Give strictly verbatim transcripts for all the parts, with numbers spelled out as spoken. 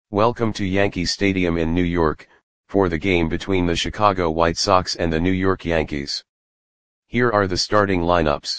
Welcome to Yankee Stadium in New York, for the game between the Chicago White Sox and the New York Yankees. Here are the starting lineups.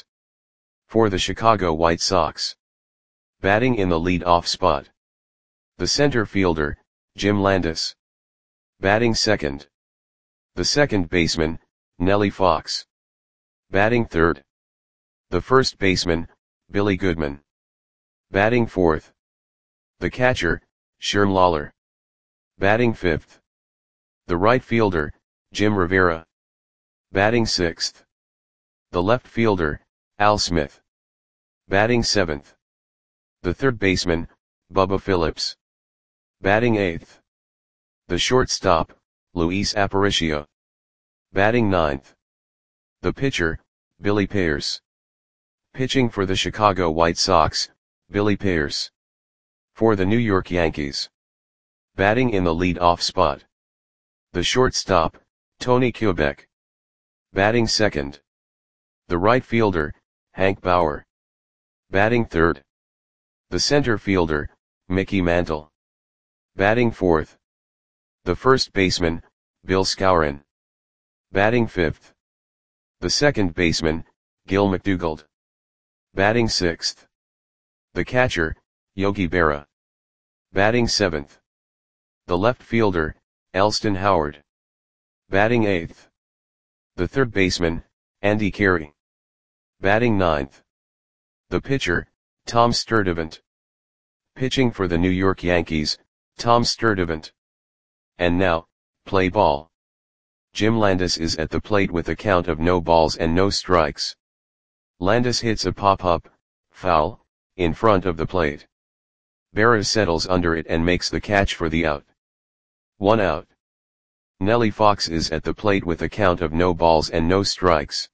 For the Chicago White Sox. Batting in the lead-off spot. The center fielder, Jim Landis. Batting second. The second baseman, Nellie Fox. Batting third. The first baseman, Billy Goodman. Batting fourth. The catcher, Sherm Lollar. Batting fifth. The right fielder, Jim Rivera. Batting sixth. The left fielder, Al Smith. Batting seventh. The third baseman, Bubba Phillips. Batting eighth. The shortstop, Luis Aparicio. Batting ninth. The pitcher, Billy Pierce. Pitching for the Chicago White Sox, Billy Pierce. For the New York Yankees. Batting in the lead-off spot. The shortstop, Tony Kubek. Batting second. The right fielder, Hank Bauer. Batting third. The center fielder, Mickey Mantle. Batting fourth. The first baseman, Bill Skowron. Batting fifth. The second baseman, Gil McDougald. Batting sixth. The catcher, Yogi Berra. Batting seventh. The left fielder, Elston Howard. Batting eighth. The third baseman, Andy Carey. Batting ninth. The pitcher, Tom Sturdivant. Pitching for the New York Yankees, Tom Sturdivant. And now, play ball. Jim Landis is at the plate with a count of no balls and no strikes. Landis hits a pop-up, foul, in front of the plate. Berra settles under it and makes the catch for the out. One out. Nellie Fox is at the plate with a count of no balls and no strikes.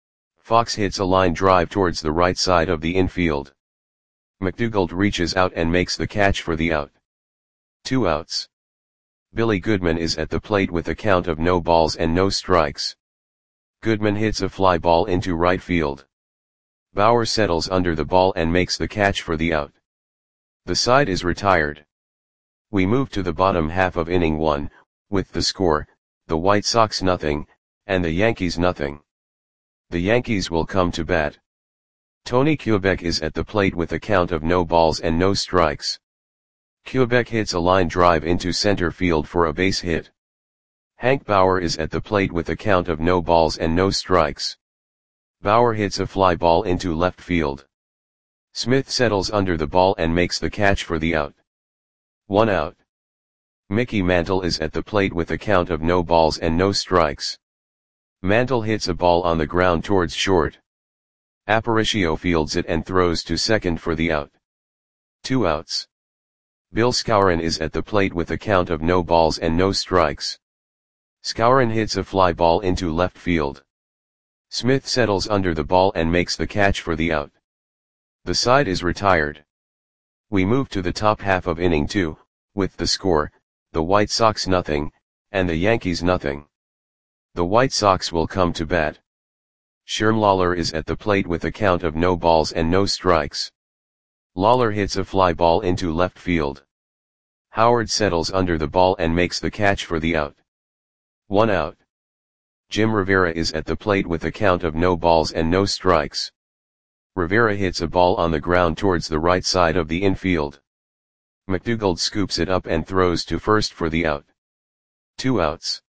Fox hits a line drive towards the right side of the infield. McDougald reaches out and makes the catch for the out. Two outs. Billy Goodman is at the plate with a count of no balls and no strikes. Goodman hits a fly ball into right field. Bauer settles under the ball and makes the catch for the out. The side is retired. We move to the bottom half of inning one, with the score, the White Sox nothing, and the Yankees nothing. The Yankees will come to bat. Tony Kubek is at the plate with a count of no balls and no strikes. Kubek hits a line drive into center field for a base hit. Hank Bauer is at the plate with a count of no balls and no strikes. Bauer hits a fly ball into left field. Smith settles under the ball and makes the catch for the out. One out. Mickey Mantle is at the plate with a count of no balls and no strikes. Mantle hits a ball on the ground towards short. Aparicio fields it and throws to second for the out. Two outs. Bill Skowron is at the plate with a count of no balls and no strikes. Skowron hits a fly ball into left field. Smith settles under the ball and makes the catch for the out. The side is retired. We move to the top half of inning two, with the score, the White Sox nothing, and the Yankees nothing. The White Sox will come to bat. Sherm Lollar is at the plate with a count of no balls and no strikes. Lollar hits a fly ball into left field. Howard settles under the ball and makes the catch for the out. One out. Jim Rivera is at the plate with a count of no balls and no strikes. Rivera hits a ball on the ground towards the right side of the infield. McDougald scoops it up and throws to first for the out. Two outs.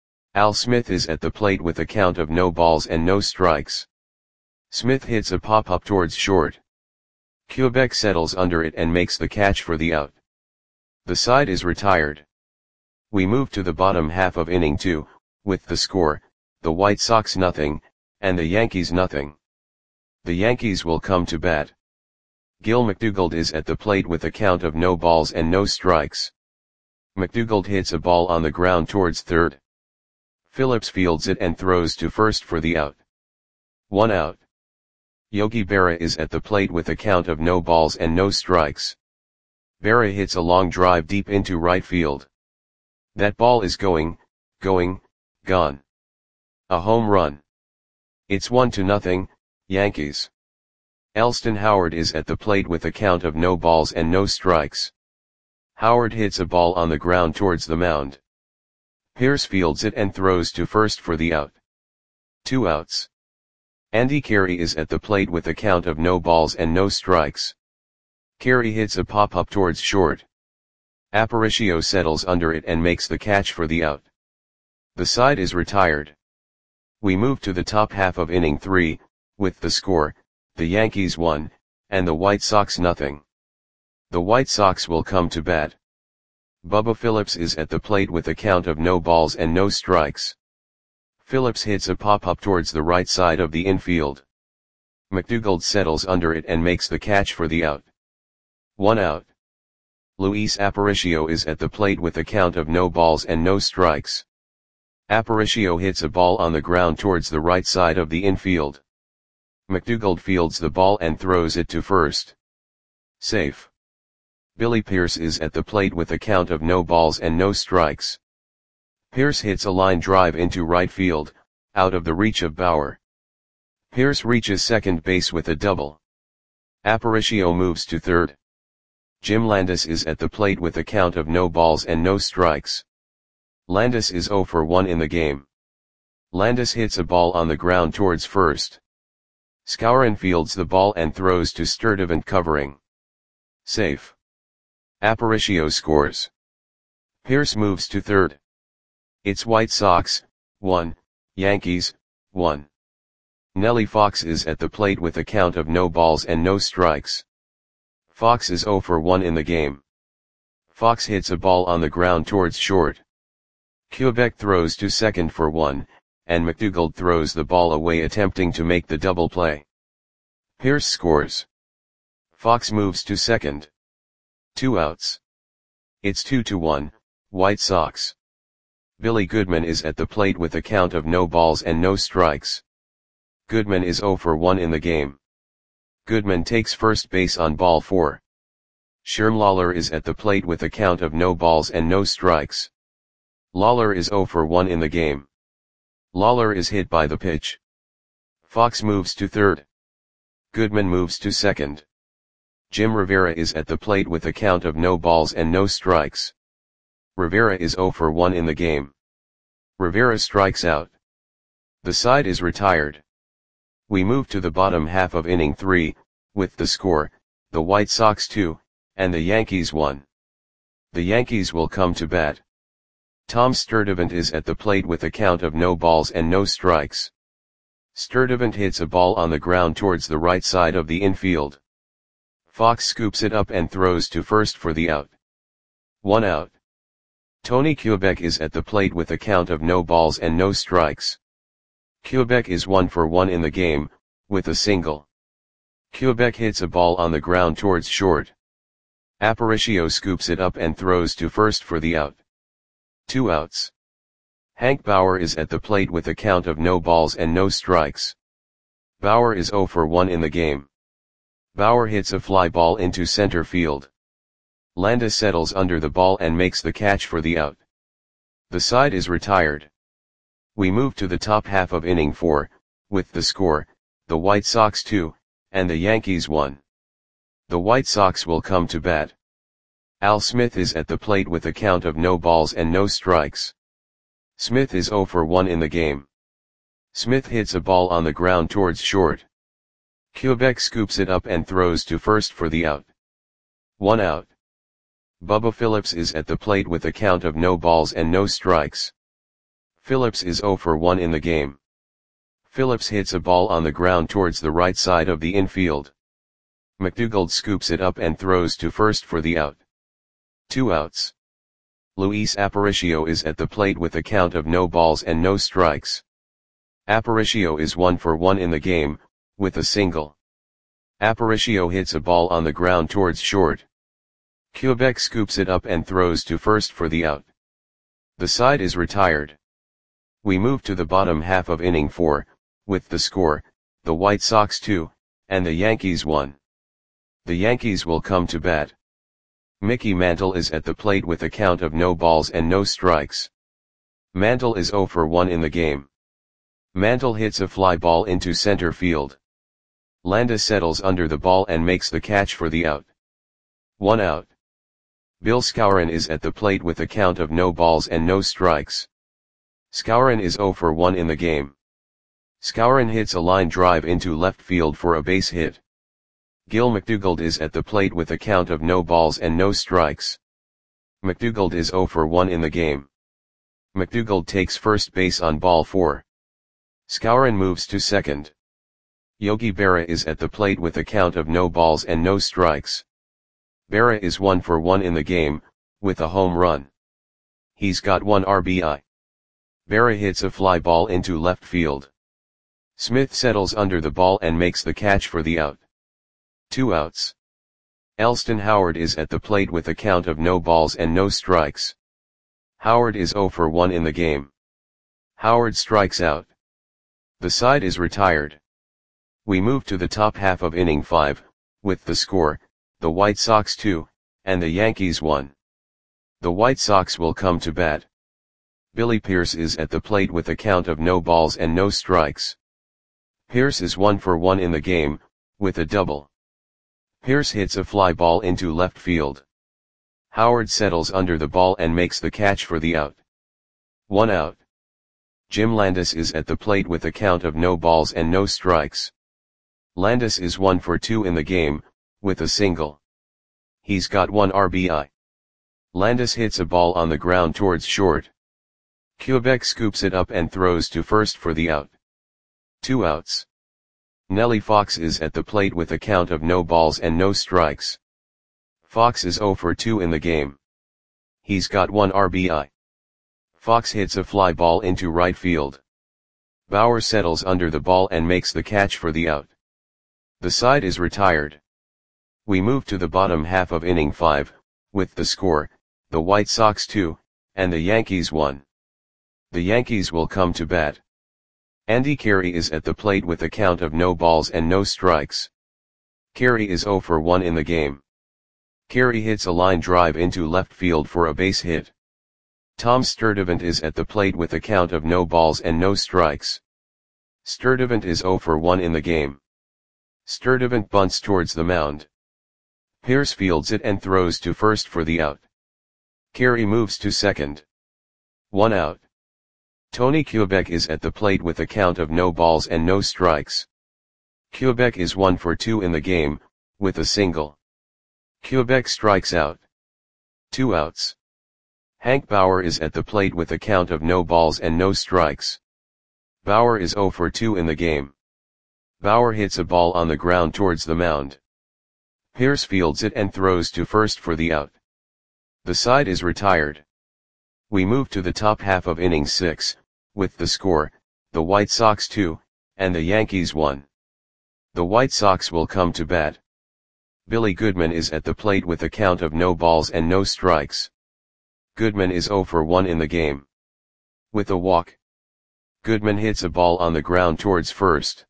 Al Smith is at the plate with a count of no balls and no strikes. Smith hits a pop-up towards short. Kubek settles under it and makes the catch for the out. The side is retired. We move to the bottom half of inning two, with the score, the White Sox nothing, and the Yankees nothing. The Yankees will come to bat. Gil McDougald is at the plate with a count of no balls and no strikes. McDougald hits a ball on the ground towards third. Phillips fields it and throws to first for the out. One out. Yogi Berra is at the plate with a count of no balls and no strikes. Berra hits a long drive deep into right field. That ball is going, going, gone. A home run. It's one to nothing, Yankees. Elston Howard is at the plate with a count of no balls and no strikes. Howard hits a ball on the ground towards the mound. Pierce fields it and throws to first for the out. Two outs. Andy Carey is at the plate with a count of no balls and no strikes. Carey hits a pop-up towards short. Aparicio settles under it and makes the catch for the out. The side is retired. We move to the top half of inning three, with the score, the Yankees one, and the White Sox nothing. The White Sox will come to bat. Bubba Phillips is at the plate with a count of no balls and no strikes. Phillips hits a pop-up towards the right side of the infield. McDougald settles under it and makes the catch for the out. One out. Luis Aparicio is at the plate with a count of no balls and no strikes. Aparicio hits a ball on the ground towards the right side of the infield. McDougald fields the ball and throws it to first. Safe. Billy Pierce is at the plate with a count of no balls and no strikes. Pierce hits a line drive into right field, out of the reach of Bauer. Pierce reaches second base with a double. Aparicio moves to third. Jim Landis is at the plate with a count of no balls and no strikes. Landis is zero for one in the game. Landis hits a ball on the ground towards first. Skowron fields the ball and throws to Sturdivant covering. Safe. Aparicio scores. Pierce moves to third. It's White Sox, one, Yankees, one. Nellie Fox is at the plate with a count of no balls and no strikes. Fox is zero for one in the game. Fox hits a ball on the ground towards short. Quebec throws to second for one, and McDougald throws the ball away attempting to make the double play. Pierce scores. Fox moves to second. Two outs. It's two to one, White Sox. Billy Goodman is at the plate with a count of no balls and no strikes. Goodman is zero for one in the game. Goodman takes first base on ball four. Sherm Lawler is at the plate with a count of no balls and no strikes. Lawler is zero for one in the game. Lawler is hit by the pitch. Fox moves to third. Goodman moves to second. Jim Rivera is at the plate with a count of no balls and no strikes. Rivera is zero for one in the game. Rivera strikes out. The side is retired. We move to the bottom half of inning three, with the score, the White Sox two, and the Yankees one. The Yankees will come to bat. Tom Sturdivant is at the plate with a count of no balls and no strikes. Sturdivant hits a ball on the ground towards the right side of the infield. Fox scoops it up and throws to first for the out. One out. Tony Quebec is at the plate with a count of no balls and no strikes. Quebec is one for one in the game, with a single. Quebec hits a ball on the ground towards short. Aparicio scoops it up and throws to first for the out. Two outs. Hank Bauer is at the plate with a count of no balls and no strikes. Bauer is zero for one in the game. Bauer hits a fly ball into center field. Landis settles under the ball and makes the catch for the out. The side is retired. We move to the top half of inning four, with the score, the White Sox two, and the Yankees one. The White Sox will come to bat. Al Smith is at the plate with a count of no balls and no strikes. Smith is zero for one in the game. Smith hits a ball on the ground towards short. Quebec scoops it up and throws to first for the out. One out. Bubba Phillips is at the plate with a count of no balls and no strikes. Phillips is zero for one in the game. Phillips hits a ball on the ground towards the right side of the infield. McDougald scoops it up and throws to first for the out. Two outs. Luis Aparicio is at the plate with a count of no balls and no strikes. Aparicio is one for one in the game, with a single. Aparicio hits a ball on the ground towards short. Quebec scoops it up and throws to first for the out. The side is retired. We move to the bottom half of inning four, with the score, the White Sox two, and the Yankees one. The Yankees will come to bat. Mickey Mantle is at the plate with a count of no balls and no strikes. Mantle is zero for one in the game. Mantle hits a fly ball into center field. Landis settles under the ball and makes the catch for the out. One out. Bill Skowron is at the plate with a count of no balls and no strikes. Skowron is zero for one in the game. Skowron hits a line drive into left field for a base hit. Gil McDougald is at the plate with a count of no balls and no strikes. McDougald is zero for one in the game. McDougald takes first base on ball four. Skowron moves to second. Yogi Berra is at the plate with a count of no balls and no strikes. Berra is one for one in the game, with a home run. He's got one R B I. Berra hits a fly ball into left field. Smith settles under the ball and makes the catch for the out. Two outs. Elston Howard is at the plate with a count of no balls and no strikes. Howard is zero for one in the game. Howard strikes out. The side is retired. We move to the top half of inning five, with the score, the White Sox two, and the Yankees one. The White Sox will come to bat. Billy Pierce is at the plate with a count of no balls and no strikes. Pierce is one for one in the game, with a double. Pierce hits a fly ball into left field. Howard settles under the ball and makes the catch for the out. One out. Jim Landis is at the plate with a count of no balls and no strikes. Landis is one for two in the game, with a single. He's got one R B I. Landis hits a ball on the ground towards short. Quebec scoops it up and throws to first for the out. Two outs. Nellie Fox is at the plate with a count of no balls and no strikes. Fox is zero for two in the game. He's got one R B I. Fox hits a fly ball into right field. Bauer settles under the ball and makes the catch for the out. The side is retired. We move to the bottom half of inning five, with the score, the White Sox two, and the Yankees one. The Yankees will come to bat. Andy Carey is at the plate with a count of no balls and no strikes. Carey is zero for one in the game. Carey hits a line drive into left field for a base hit. Tom Sturdivant is at the plate with a count of no balls and no strikes. Sturdivant is zero for one in the game. Sturdivant bunts towards the mound. Pierce fields it and throws to first for the out. Carey moves to second. One out. Tony Quebec is at the plate with a count of no balls and no strikes. Quebec is one for two in the game, with a single. Quebec strikes out. Two outs. Hank Bauer is at the plate with a count of no balls and no strikes. Bauer is zero for two in the game. Bauer hits a ball on the ground towards the mound. Pierce fields it and throws to first for the out. The side is retired. We move to the top half of inning six, with the score, the White Sox two, and the Yankees one. The White Sox will come to bat. Billy Goodman is at the plate with a count of no balls and no strikes. Goodman is zero for one in the game. With a walk. Goodman hits a ball on the ground towards first.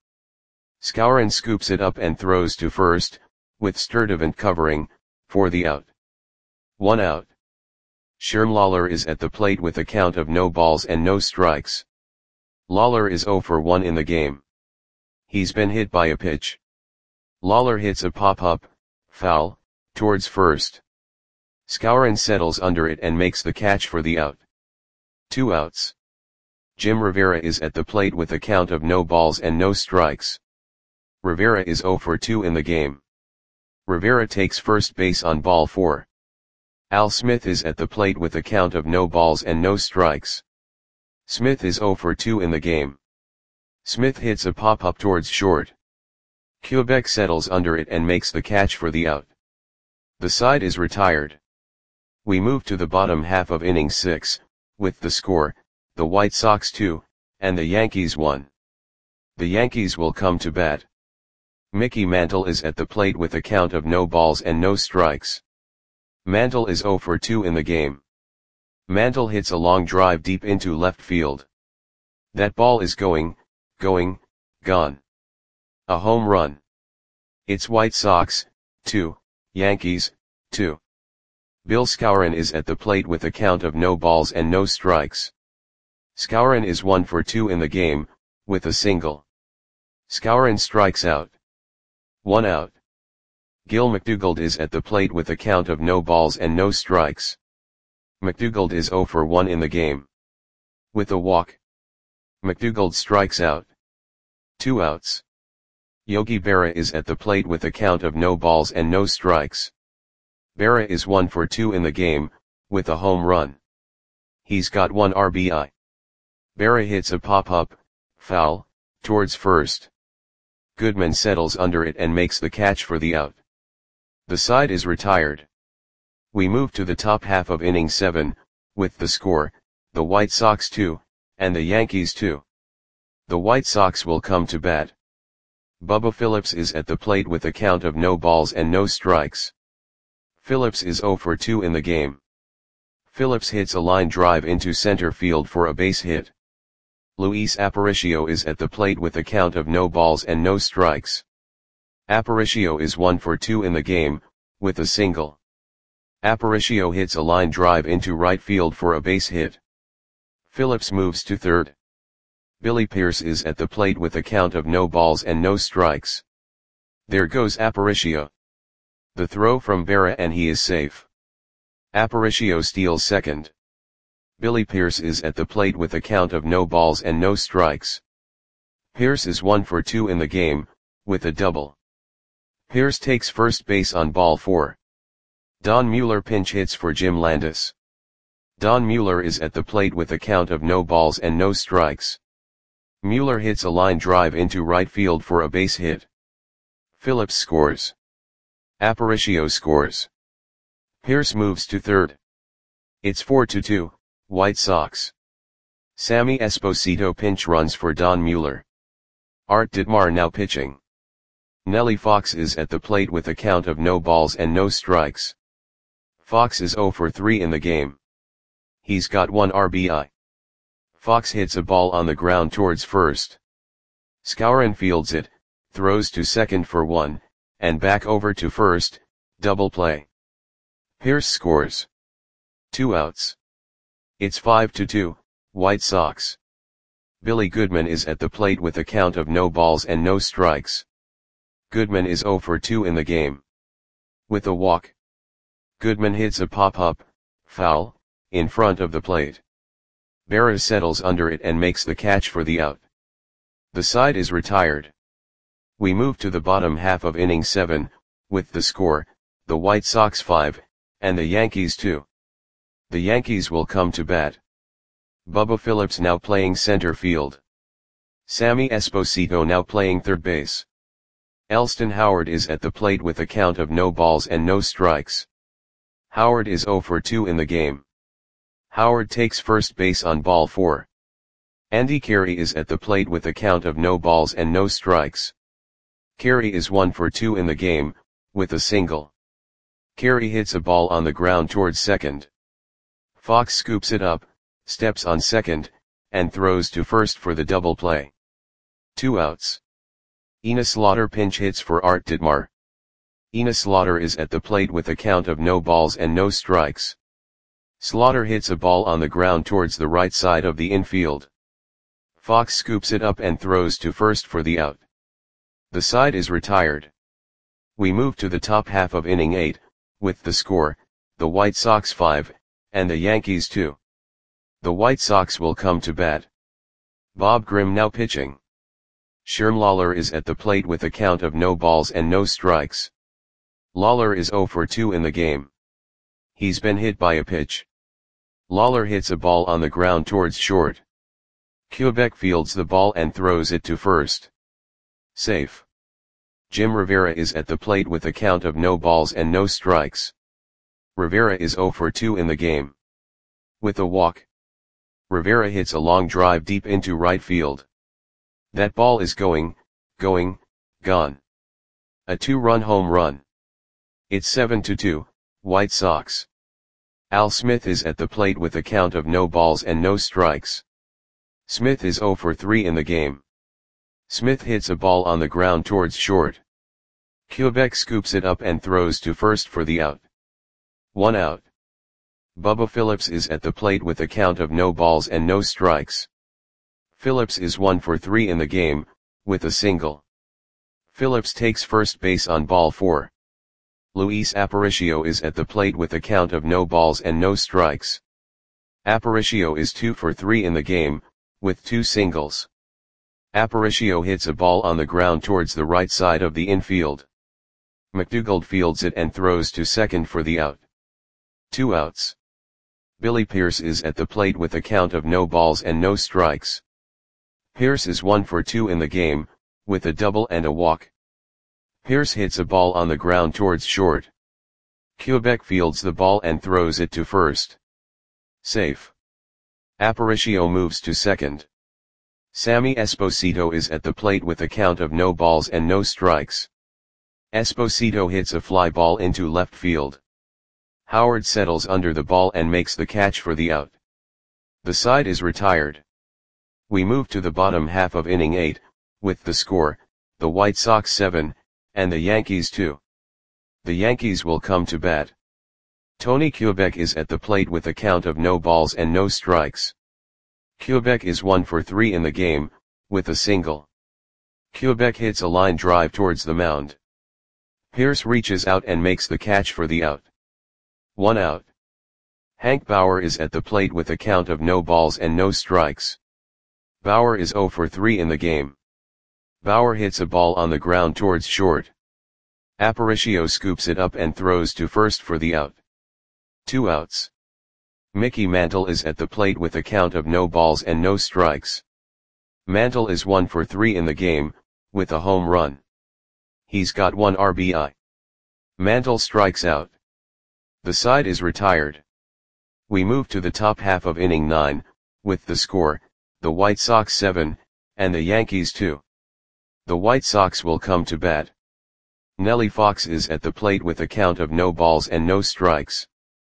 Skowron scoops it up and throws to first, with Sturdivant covering, for the out. One out. Sherm Lawler is at the plate with a count of no balls and no strikes. Lawler is zero for one in the game. He's been hit by a pitch. Lawler hits a pop-up, foul, towards first. Skowron settles under it and makes the catch for the out. Two outs. Jim Rivera is at the plate with a count of no balls and no strikes. Rivera is zero for two in the game. Rivera takes first base on ball four. Al Smith is at the plate with a count of no balls and no strikes. Smith is zero for two in the game. Smith hits a pop-up towards short. Quebec settles under it and makes the catch for the out. The side is retired. We move to the bottom half of inning six, with the score, the White Sox two, and the Yankees one. The Yankees will come to bat. Mickey Mantle is at the plate with a count of no balls and no strikes. Mantle is zero for two in the game. Mantle hits a long drive deep into left field. That ball is going, going, gone. A home run. It's White Sox, two, Yankees, two. Bill Skowron is at the plate with a count of no balls and no strikes. Skowron is one for two in the game, with a single. Skowron strikes out. One out. Gil McDougald is at the plate with a count of no balls and no strikes. McDougald is zero for one in the game. With a walk, McDougald strikes out. Two outs. Yogi Berra is at the plate with a count of no balls and no strikes. Berra is one for two in the game, with a home run. He's got one R B I. Berra hits a pop-up, foul, towards first. Goodman settles under it and makes the catch for the out. The side is retired. We move to the top half of inning seven, with the score, the White Sox two, and the Yankees two. The White Sox will come to bat. Bubba Phillips is at the plate with a count of no balls and no strikes. Phillips is zero for two in the game. Phillips hits a line drive into center field for a base hit. Luis Aparicio is at the plate with a count of no balls and no strikes. Aparicio is one for two in the game, with a single. Aparicio hits a line drive into right field for a base hit. Phillips moves to third. Billy Pierce is at the plate with a count of no balls and no strikes. There goes Aparicio. The throw from Berra and he is safe. Aparicio steals second. Billy Pierce is at the plate with a count of no balls and no strikes. Pierce is one for two in the game, with a double. Pierce takes first base on ball four. Don Mueller pinch hits for Jim Landis. Don Mueller is at the plate with a count of no balls and no strikes. Mueller hits a line drive into right field for a base hit. Phillips scores. Aparicio scores. Pierce moves to third. It's four to two, White Sox. Sammy Esposito pinch runs for Don Mueller. Art Ditmar now pitching. Nellie Fox is at the plate with a count of no balls and no strikes. Fox is zero for three in the game. He's got one R B I. Fox hits a ball on the ground towards first. Skowron fields it, throws to second for one, and back over to first, double play. Pierce scores. Two outs. It's five to two, White Sox. Billy Goodman is at the plate with a count of no balls and no strikes. Goodman is zero for two in the game. With a walk, Goodman hits a pop-up, foul, in front of the plate. Berra settles under it and makes the catch for the out. The side is retired. We move to the bottom half of inning seven, with the score, the White Sox five, and the Yankees two. The Yankees will come to bat. Bubba Phillips now playing center field. Sammy Esposito now playing third base. Elston Howard is at the plate with a count of no balls and no strikes. Howard is zero for two in the game. Howard takes first base on ball four. Andy Carey is at the plate with a count of no balls and no strikes. Carey is one for two in the game, with a single. Carey hits a ball on the ground towards second. Fox scoops it up, steps on second, and throws to first for the double play. Two outs. Ina Slaughter pinch hits for Art Ditmar. Ina Slaughter is at the plate with a count of no balls and no strikes. Slaughter hits a ball on the ground towards the right side of the infield. Fox scoops it up and throws to first for the out. The side is retired. We move to the top half of inning eight, with the score, the White Sox five, and the Yankees two. The White Sox will come to bat. Bob Grimm now pitching. Sherm Lawler is at the plate with a count of no balls and no strikes. Lawler is zero for two in the game. He's been hit by a pitch. Lawler hits a ball on the ground towards short. Quebec fields the ball and throws it to first. Safe. Jim Rivera is at the plate with a count of no balls and no strikes. Rivera is zero for two in the game. With a walk, Rivera hits a long drive deep into right field. That ball is going, going, gone. A two-run home run. It's seven to two, White Sox. Al Smith is at the plate with a count of no balls and no strikes. Smith is zero for three in the game. Smith hits a ball on the ground towards short. Quebec scoops it up and throws to first for the out. One out. Bubba Phillips is at the plate with a count of no balls and no strikes. Phillips is one for three in the game, with a single. Phillips takes first base on ball four. Luis Aparicio is at the plate with a count of no balls and no strikes. Aparicio is two for three in the game, with two singles. Aparicio hits a ball on the ground towards the right side of the infield. McDougald fields it and throws to second for the out. Two outs. Billy Pierce is at the plate with a count of no balls and no strikes. Pierce is one for two in the game, with a double and a walk. Pierce hits a ball on the ground towards short. Quebec fields the ball and throws it to first. Safe. Aparicio moves to second. Sammy Esposito is at the plate with a count of no balls and no strikes. Esposito hits a fly ball into left field. Howard settles under the ball and makes the catch for the out. The side is retired. We move to the bottom half of inning eight, with the score, the White Sox seven, and the Yankees two. The Yankees will come to bat. Tony Quebec is at the plate with a count of no balls and no strikes. Quebec is one for three in the game, with a single. Quebec hits a line drive towards the mound. Pierce reaches out and makes the catch for the out. One out. Hank Bauer is at the plate with a count of no balls and no strikes. Bauer is zero for three in the game. Bauer hits a ball on the ground towards short. Aparicio scoops it up and throws to first for the out. Two outs. Mickey Mantle is at the plate with a count of no balls and no strikes. Mantle is one for three in the game, with a home run. He's got one R B I. Mantle strikes out. The side is retired. We move to the top half of inning nine, with the score, the White Sox seven, and the Yankees two. The White Sox will come to bat. Nellie Fox is at the plate with a count of no balls and no strikes.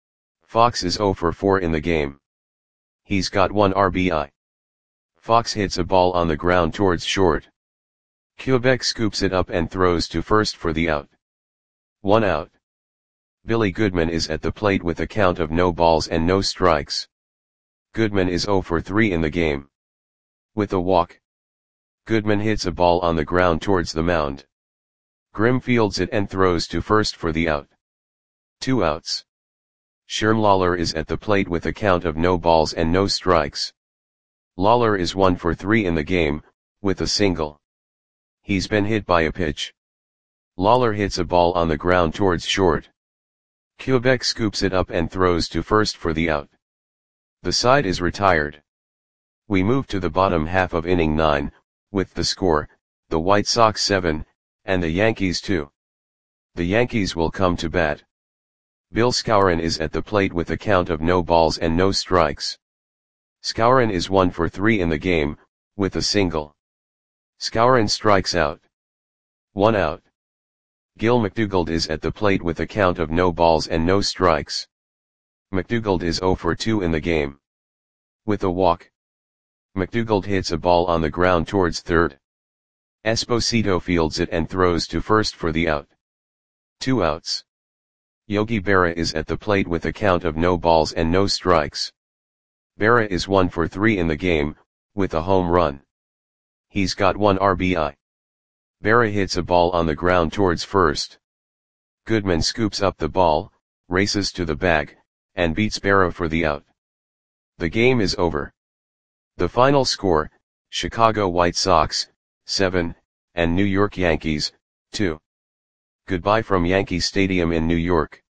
Fox is zero for four in the game. He's got one R B I. Fox hits a ball on the ground towards short. Quebec scoops it up and throws to first for the out. One out. Billy Goodman is at the plate with a count of no balls and no strikes. Goodman is zero for three in the game. With a walk. Goodman hits a ball on the ground towards the mound. Grimm fields it and throws to first for the out. Two outs. Sherm Lawler is at the plate with a count of no balls and no strikes. Lawler is one for three in the game, with a single. He's been hit by a pitch. Lawler hits a ball on the ground towards short. Quebec scoops it up and throws to first for the out. The side is retired. We move to the bottom half of inning nine, with the score, the White Sox seven, and the Yankees two. The Yankees will come to bat. Bill Skowron is at the plate with a count of no balls and no strikes. Skowron is one for three in the game, with a single. Skowron strikes out. One out. Gil McDougald is at the plate with a count of no balls and no strikes. McDougald is zero for two in the game. With a walk. McDougald hits a ball on the ground towards third. Esposito fields it and throws to first for the out. Two outs. Yogi Berra is at the plate with a count of no balls and no strikes. Berra is one for three in the game, with a home run. He's got one R B I. Berra hits a ball on the ground towards first. Goodman scoops up the ball, races to the bag, and beats Berra for the out. The game is over. The final score, Chicago White Sox, seven, and New York Yankees, two. Goodbye from Yankee Stadium in New York.